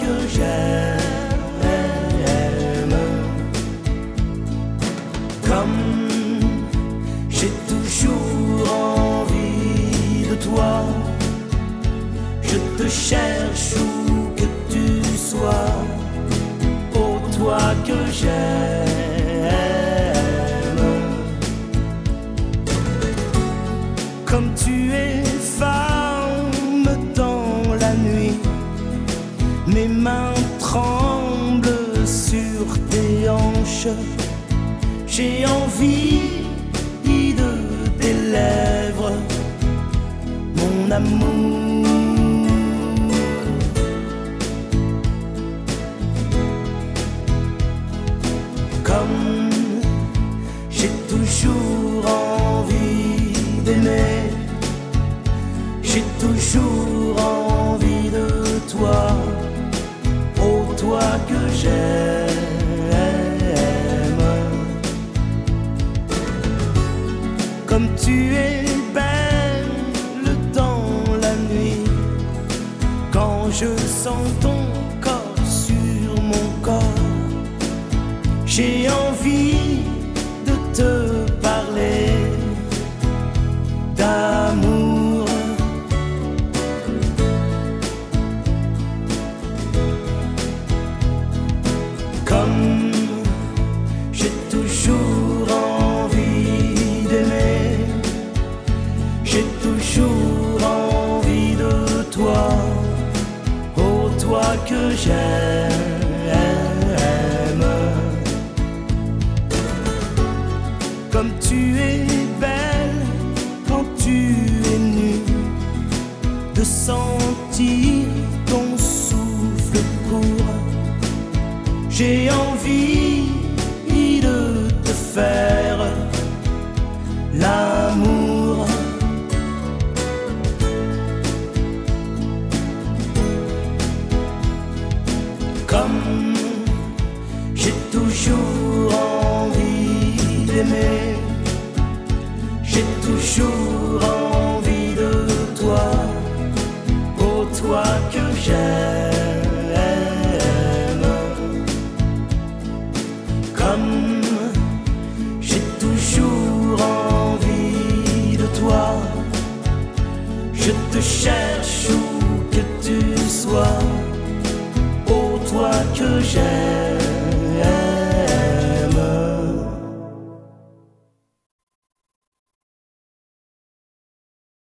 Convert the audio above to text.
que j'aime. Comme j'ai toujours envie de toi, je te cherche où que tu sois. Oh, toi que j'aime. Comme tu es femme dans la nuit, mes mains tremblent sur tes hanches. J'ai envie de tes lèvres, mon amour. Comme j'ai toujours envie d'aimer, j'ai toujours envie de toi. Oh, toi que j'aime. Comme tu es belle dans la nuit, quand je sens ton corps sur mon corps, j'ai envie de te parler d'amour. Comme j'ai toujours envie d'aimer, j'ai toujours envie de toi. Oh, toi que j'aime. Comme tu es belle quand tu es nue, de sentir ton souffle court. J'ai envie de te faire l'amour. Comme j'ai toujours envie d'aimer, j'ai toujours envie de toi. Oh, toi que j'aime. Comme j'ai toujours envie de toi, je te cherche où que tu sois. Oh, toi que j'aime.